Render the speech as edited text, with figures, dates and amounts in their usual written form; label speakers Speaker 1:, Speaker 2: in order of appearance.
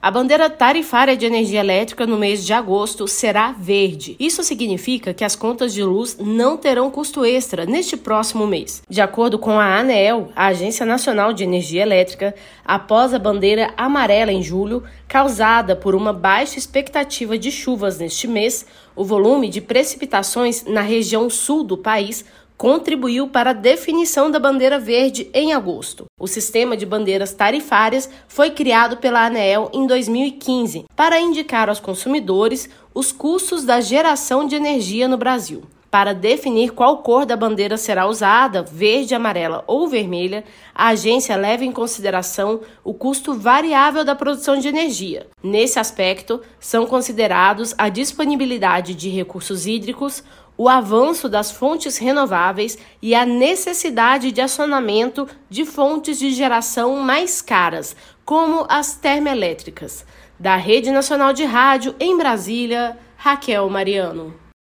Speaker 1: A bandeira tarifária de energia elétrica no mês de agosto será verde. Isso significa que as contas de luz não terão custo extra neste próximo mês. De acordo com a ANEEL, a Agência Nacional de Energia Elétrica, após a bandeira amarela em julho, causada por uma baixa expectativa de chuvas neste mês, o volume de precipitações na região sul do país contribuiu para a definição da bandeira verde em agosto. O sistema de bandeiras tarifárias foi criado pela ANEEL em 2015 para indicar aos consumidores os custos da geração de energia no Brasil. Para definir qual cor da bandeira será usada, verde, amarela ou vermelha, a agência leva em consideração o custo variável da produção de energia. Nesse aspecto, são considerados a disponibilidade de recursos hídricos, o avanço das fontes renováveis e a necessidade de acionamento de fontes de geração mais caras, como as termoelétricas. Da Rede Nacional de Rádio, em Brasília, Raquel Mariano.